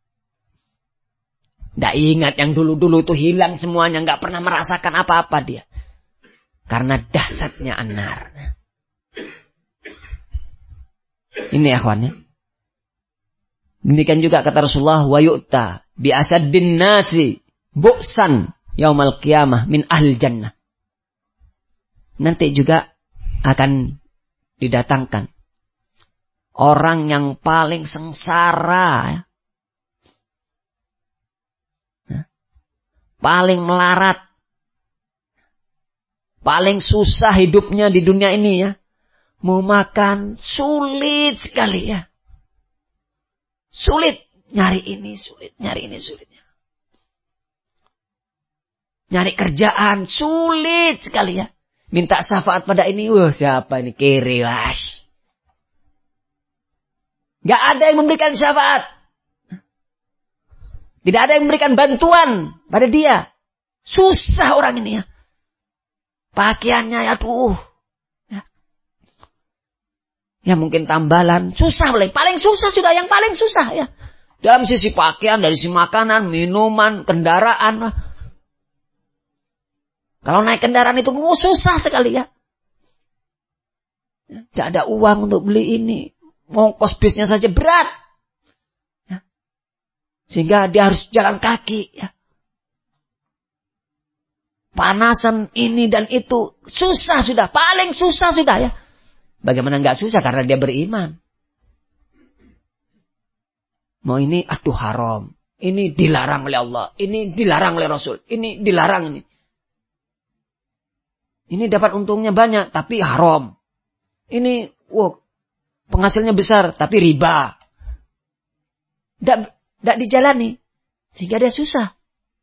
Tidak ingat yang dulu-dulu itu hilang semuanya. Nggak pernah merasakan apa-apa dia. Karena dahsyatnya an-nar. Ini akhwannya. Demikian juga kata Rasulullah, wa yu'ta bi asaddin nasi bu'san yaumal qiyamah min ahli jannah. Nanti juga akan didatangkan orang yang paling sengsara, ya. Paling melarat, paling susah hidupnya di dunia ini ya. Mau makan sulit sekali ya. Sulit nyari ini, sulit nyari ini, sulitnya. Nyari kerjaan sulit sekali ya. Minta syafaat pada ini, wah siapa ini? Kiri, was. Gak ada yang memberikan syafaat. Tidak ada yang memberikan bantuan pada dia. Susah orang ini ya. Pakaiannya, aduh. Ya mungkin tambalan. Susah, paling susah sudah, yang paling susah ya. Dalam sisi pakaian, dari sisi makanan, minuman, kendaraan. Kalau naik kendaraan itu susah sekali ya. Tidak ada uang untuk beli ini. Ongkos bisnya saja berat. Ya. Sehingga dia harus jalan kaki. Ya. Panasan ini dan itu. Susah sudah. Paling susah sudah ya. Bagaimana nggak susah karena dia beriman. Mau ini aduh haram. Ini dilarang oleh Allah. Ini dilarang oleh Rasul. Ini dilarang ini. Ini dapat untungnya banyak, tapi haram. Ini, penghasilnya besar, tapi riba. Tidak dijalani. Sehingga dia susah.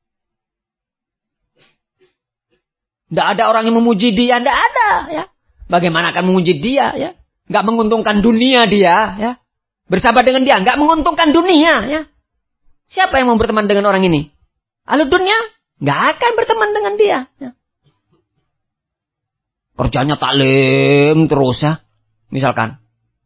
Tidak ada orang yang memuji dia, tidak ada. Ya. Bagaimana akan memuji dia? Ya. Nggak menguntungkan dunia dia. Ya. Bersahabat dengan dia, nggak menguntungkan dunia. Ya. Siapa yang mau berteman dengan orang ini? Ahlu dunia, nggak akan berteman dengan dia. Ya. Kerjanya taklim terus ya. Misalkan.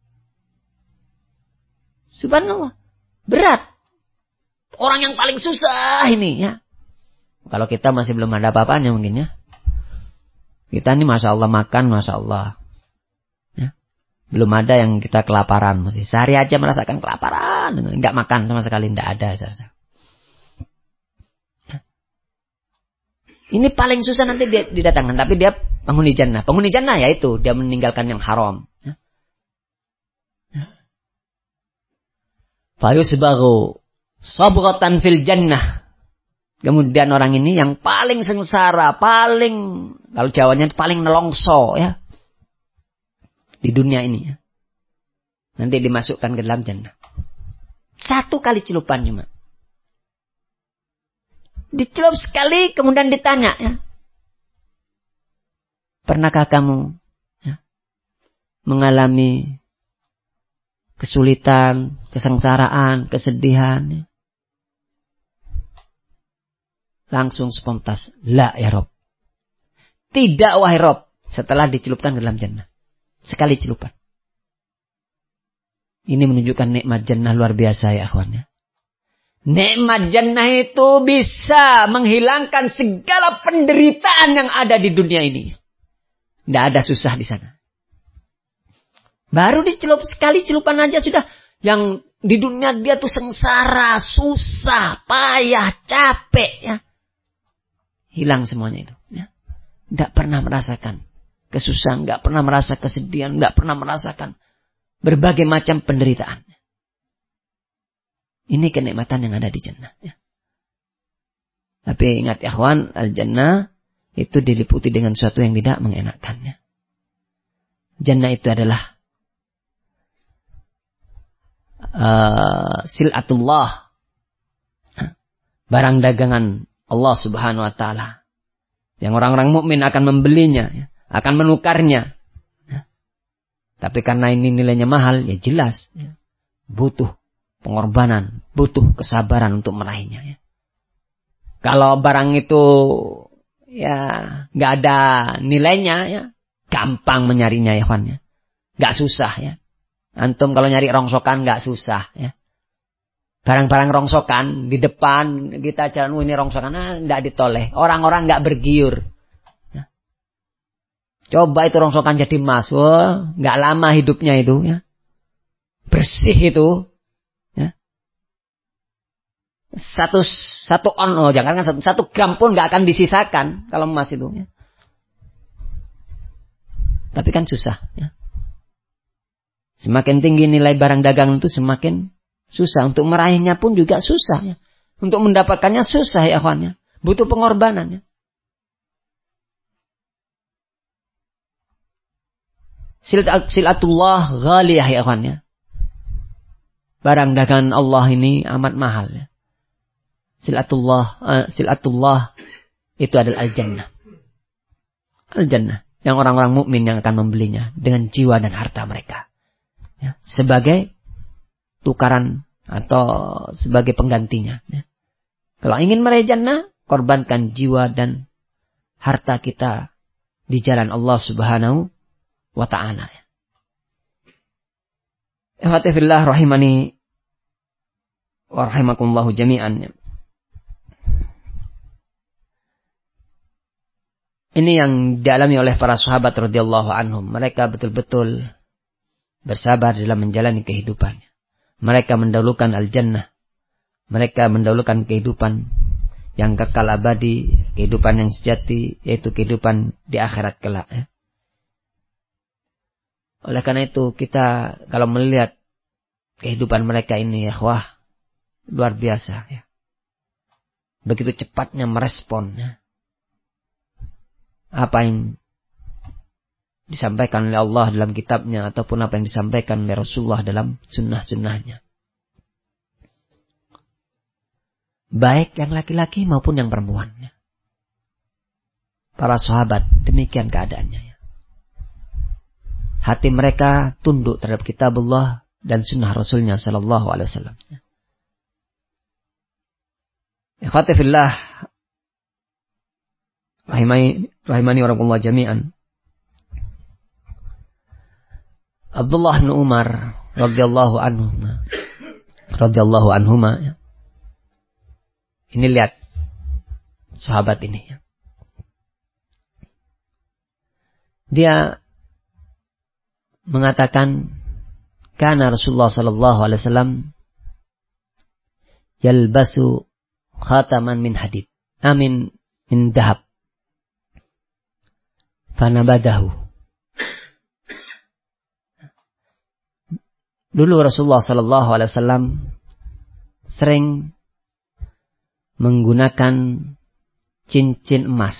Subhanallah. Berat. Orang yang paling susah ini ya. Kalau kita masih belum ada apa-apanya mungkin ya. Kita ini Masya Allah makan, Masya Allah. Ya. Belum ada yang kita kelaparan. Masih sehari aja merasakan kelaparan. Enggak makan sama sekali. Enggak ada. Ini paling susah nanti dia didatangkan. Tapi dia penghuni jannah. Penghuni jannah yaitu dia meninggalkan yang haram. Fayusbagu sabratan fil jannah. Kemudian orang ini yang paling sengsara, paling, kalau Jawanya paling nelongso ya. Di dunia ini ya. Nanti dimasukkan ke dalam jannah. 1 kali celupan cuma. Dicelup sekali kemudian ditanya ya. Pernahkah kamu ya, mengalami kesulitan, kesengsaraan, kesedihan? Ya? Langsung spontan. La ya Rob. Tidak wahai Rob. Setelah dicelupkan ke dalam jannah. Sekali celupan. Ini menunjukkan nikmat jannah luar biasa ya akhwannya. Nikmat jannah itu bisa menghilangkan segala penderitaan yang ada di dunia ini. Tidak ada susah di sana. Baru dicelup sekali celupan aja sudah. Yang di dunia dia tuh sengsara, susah, payah, capek ya. Hilang semuanya itu. Ya. Tidak pernah merasakan kesusahan, tidak pernah merasa kesedihan, tidak pernah merasakan berbagai macam penderitaan. Ini kenikmatan yang ada di jannah. Ya. Tapi ingat ya ikhwan, al-jannah itu diliputi dengan sesuatu yang tidak mengenakannya. Jannah itu adalah silatullah, barang dagangan Allah Subhanahu wa taala. Yang orang-orang mukmin akan membelinya, akan menukarnya. Tapi karena ini nilainya mahal, ya jelas butuh pengorbanan, butuh kesabaran untuk meraihnya. Kalau barang itu ya nggak ada nilainya, ya gampang menyarinya ya kawan, ya. Nggak susah ya. Antum kalau nyari rongsokan nggak susah ya. Barang-barang rongsokan di depan kita jalan, ini rongsokan, nggak ditoleh. Orang-orang nggak bergiur. Ya. Coba itu rongsokan jadi emas, wah, nggak lama hidupnya itu ya. Bersih itu. Ya. Satu gram pun nggak akan disisakan kalau emas itu. Ya. Tapi kan susah. Ya. Semakin tinggi nilai barang dagangan itu semakin susah. Untuk meraihnya pun juga susah. Ya. Untuk mendapatkannya susah ya kawannya. Butuh pengorbanan. Ya. Silatullah ghaliyah ya kawannya. Barang dagangan Allah ini amat mahal. Ya. Silatullah itu adalah al-jannah. Al-jannah. Yang orang-orang mukmin yang akan membelinya dengan jiwa dan harta mereka. Ya, sebagai tukaran atau sebagai penggantinya. Ya. Kalau ingin meraih jannah, korbankan jiwa dan harta kita di jalan Allah Subhanahu wa ta'ala. Ikhwatifillah rahimani wa rahimakumullahu jami'an. Ini yang dialami oleh para sahabat radhiyallahu anhum. Mereka betul-betul bersabar dalam menjalani kehidupan. Mereka mendahulukan al-jannah. Mereka mendahulukan kehidupan yang kekal abadi, kehidupan yang sejati, yaitu kehidupan di akhirat kelak. Ya. Oleh karena itu kita kalau melihat kehidupan mereka ini, ya wah, luar biasa. Ya. Begitu cepatnya merespon. Ya. Apa yang disampaikan oleh Allah dalam kitabnya ataupun apa yang disampaikan oleh Rasulullah dalam sunnah-sunnahnya. Baik yang laki-laki maupun yang perempuan. Para sahabat demikian keadaannya. Hati mereka tunduk terhadap kitabullah dan sunnah Rasulnya sallallahu alaihi wasallam. Ikhwati fillah rahimani wa rahimakumullah jami'an. Abdullah bin Umar radhiyallahu anhuma. Ya. Ini lihat sahabat ini. Ya. Dia mengatakan, kana Rasulullah sallallahu alaihi wasallam yalbasu khataman min hadid, min dahab. Fanabadahu. Dulu Rasulullah sallallahu alaihi wasallam sering menggunakan cincin emas.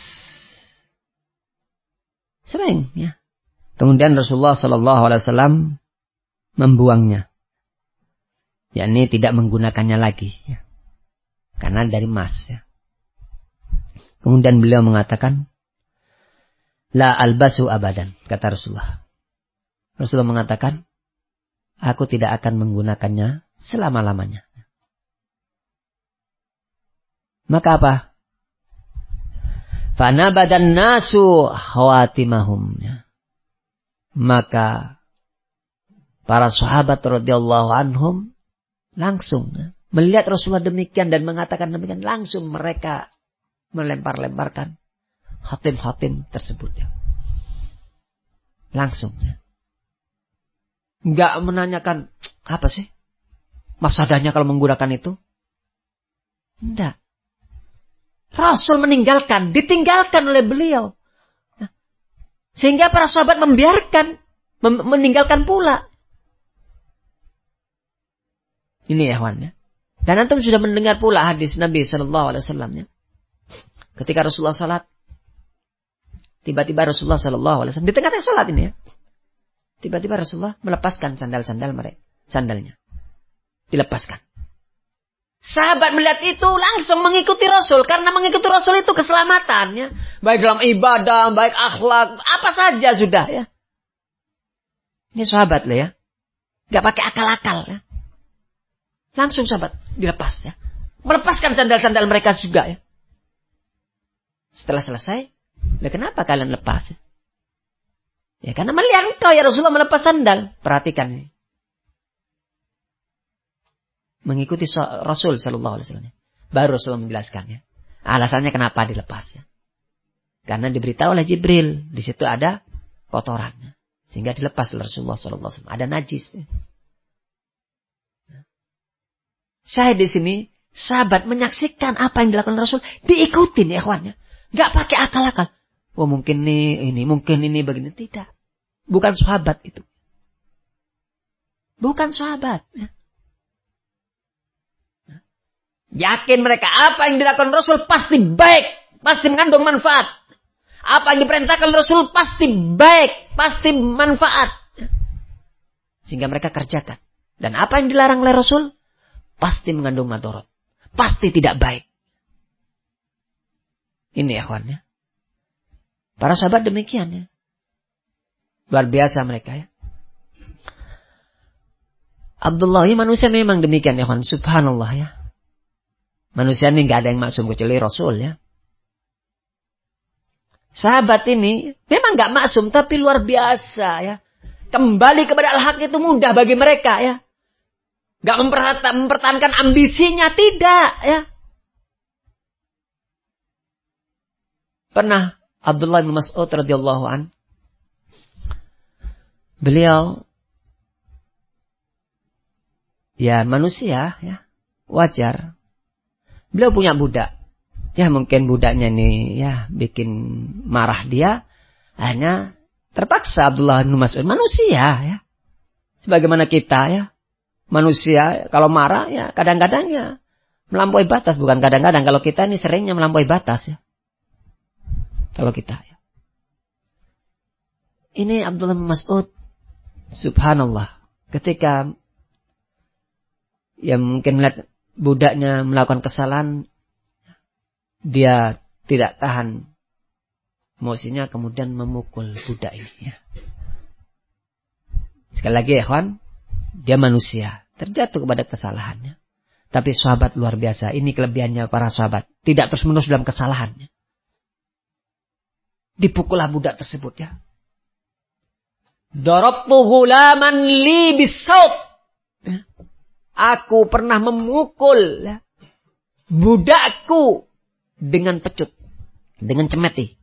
Sering ya. Kemudian Rasulullah sallallahu alaihi wasallam membuangnya. Yakni tidak menggunakannya lagi ya. Karena dari emas ya. Kemudian beliau mengatakan, la albasu abadan, kata Rasulullah. Rasulullah mengatakan, aku tidak akan menggunakannya selama-lamanya. Maka apa? Fanabadan nasu khawatimahum. Maka para sahabat radhiyallahu anhum langsung melihat Rasulullah demikian dan mengatakan demikian, langsung mereka melempar-lemparkan khatim-khatim tersebut. Langsung. Enggak menanyakan, apa sih mafsadahnya kalau menggunakan itu? Enggak. Rasul ditinggalkan oleh beliau. Sehingga para sahabat membiarkan, meninggalkan pula. Ini ya kawan ya. Dan antum sudah mendengar pula hadis Nabi sallallahu alaihi wasallam ya. Ketika Rasulullah salat, Tiba-tiba Rasulullah SAW di tengah-tengah sholat ini ya. Tiba-tiba Rasulullah melepaskan sandal-sandal mereka. Sandalnya. Dilepaskan. Sahabat melihat itu langsung mengikuti Rasul. Karena mengikuti Rasul itu keselamatannya. Baik dalam ibadah, baik akhlak, apa saja sudah ya. Ini sahabat lah ya. Gak pakai akal-akal ya. Langsung sahabat dilepas ya. Melepaskan sandal-sandal mereka juga ya. Setelah selesai, kenapa kalian lepas ya? Ya karena melihat engkau ya Rasulullah melepas sandal. Perhatikan ini. Mengikuti Rasul Sallallahu Alaihi Wasallam. Baru Rasulullah menjelaskannya. Alasannya kenapa dilepas ya. Karena diberitahu oleh Jibril. Di situ ada kotorannya. Sehingga dilepas oleh Rasulullah Sallallahu Alaihi Wasallam. Ada najis ya. Saya di sini sahabat menyaksikan apa yang dilakukan Rasul. Diikutin ya ikhwannya. Gak pakai akal-akal. Wah mungkin ini, mungkin ini begini. Tidak. Bukan sahabat itu. Bukan sahabat ya. Yakin mereka apa yang dilakukan Rasul pasti baik. Pasti mengandung manfaat. Apa yang diperintahkan Rasul pasti baik. Pasti manfaat. Sehingga mereka kerjakan. Dan apa yang dilarang oleh Rasul pasti mengandung madorot. Pasti tidak baik. Ini ya kawannya. Para sahabat demikian ya. Luar biasa mereka ya. Abdullah ini manusia memang demikian ya kawan. Subhanallah ya. Manusia ini gak ada yang maksum kecuali Rasul ya. Sahabat ini memang gak maksum tapi luar biasa ya. Kembali kepada al-haq itu mudah bagi mereka ya. Gak mempertahankan ambisinya, tidak ya. Pernah Abdullah bin Mas'ud radhiyallahu an. Beliau ya manusia ya, wajar. Beliau punya budak. Ya mungkin budaknya nih ya bikin marah dia. Akhirnya terpaksa Abdullah bin Mas'ud manusia ya. Sebagaimana kita ya. Manusia kalau marah ya kadang-kadang ya melampaui batas. Bukan kadang-kadang. Kalau kita ini seringnya melampaui batas ya. Kalau kita ya. Ini Abdullah bin Mas'ud. Subhanallah. Ketika ya mungkin melihat budaknya melakukan kesalahan, dia tidak tahan emosinya kemudian memukul budak ini. Ya. Sekali lagi ya kawan, dia manusia, terjatuh kepada kesalahannya. Tapi sahabat luar biasa, ini kelebihannya para sahabat, tidak terus-menerus dalam kesalahannya. Dipukullah budak tersebut ya. Darabtu ghulaman li bisaut. Ya. Aku pernah memukul ya, budakku dengan pecut, dengan cemeti.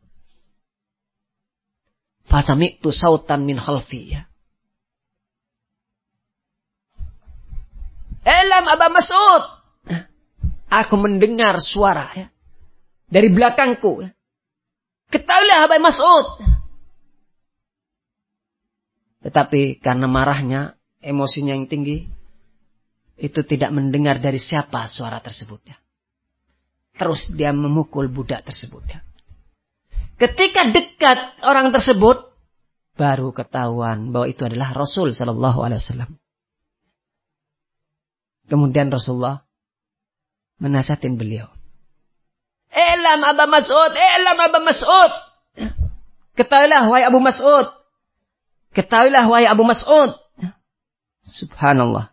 Fasami'tu sautan min khalfi ya. Elam Aba Mas'ud. Aku mendengar suara ya, dari belakangku. Ya. Ketahuilah Aba Mas'ud. Tetapi karena marahnya, emosinya yang tinggi, itu tidak mendengar dari siapa suara tersebut ya. Terus dia memukul budak tersebut ya. Ketika dekat orang tersebut, baru ketahuan bahwa itu adalah Rasul Sallallahu Alaihi Wasallam. Kemudian Rasulullah menasihatin beliau. Elam Aba Mas'ud, elam Aba Mas'ud. Ketahuilah wahai Abu Mas'ud. Ketahuilah wahai Abu Mas'ud. Subhanallah.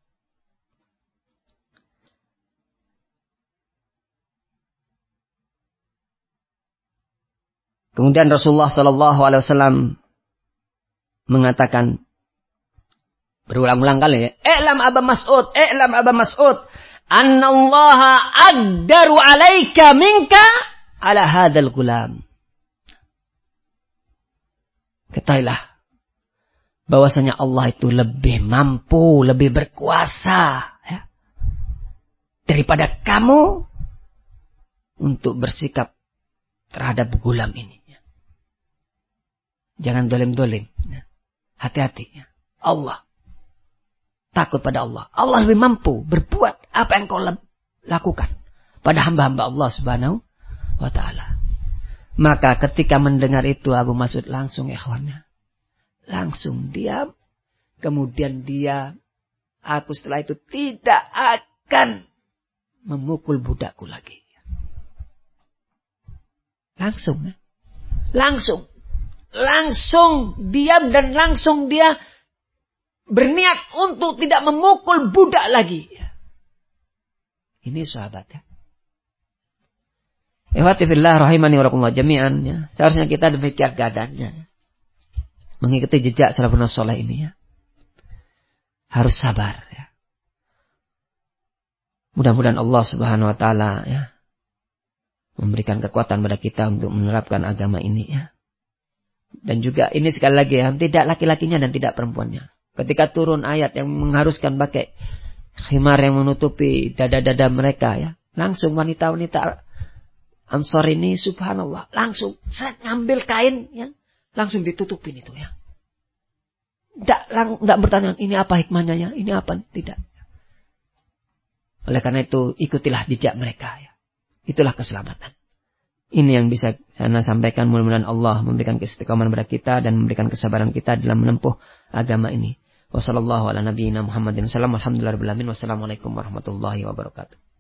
Kemudian Rasulullah Sallallahu Alaihi Wasallam mengatakan berulang-ulang kali ya. I'lam Aba Mas'ud, i'lam Aba Mas'ud, annallaha aqdaru 'alaika minka 'ala hadzal gulam. Ketahuilah bahwasanya Allah itu lebih mampu, lebih berkuasa ya, daripada kamu untuk bersikap terhadap gulam ini. Jangan dolim-dolim. Hati-hati. Allah. Takut pada Allah. Allah lebih mampu berbuat apa yang kau lakukan pada hamba-hamba Allah Subhanahu wa ta'ala. Maka ketika mendengar itu Abu Mas'ud langsung ikhwannya. Langsung diam. Kemudian aku setelah itu tidak akan memukul budakku lagi. Langsung. Langsung diam dan langsung dia berniat untuk tidak memukul budak lagi. Ini sahabat ya. Ikhwati fillah rahimani wa rahimakumullah jami'an ya. Seharusnya kita demikian keadaannya. Mengikuti jejak salafun saleh ini ya. Harus sabar ya. Mudah-mudahan Allah Subhanahu wa taala ya memberikan kekuatan pada kita untuk menerapkan agama ini ya. Dan juga ini sekali lagi ya, tidak laki-lakinya dan tidak perempuannya. Ketika turun ayat yang mengharuskan pakai khimar yang menutupi dada-dada mereka ya, langsung wanita-wanita Ansor ini subhanallah langsung ngambil kain ya, langsung ditutupin itu ya. Tidak bertanya ini apa hikmahnya ya, ini apa, tidak. Oleh karena itu ikutilah jejak mereka ya. Itulah keselamatan. Ini yang bisa saya sampaikan, mudah-mudahan Allah memberikan keistiqomahan kepada kita dan memberikan kesabaran kita dalam menempuh agama ini. Wassalamualaikum warahmatullahi wabarakatuh.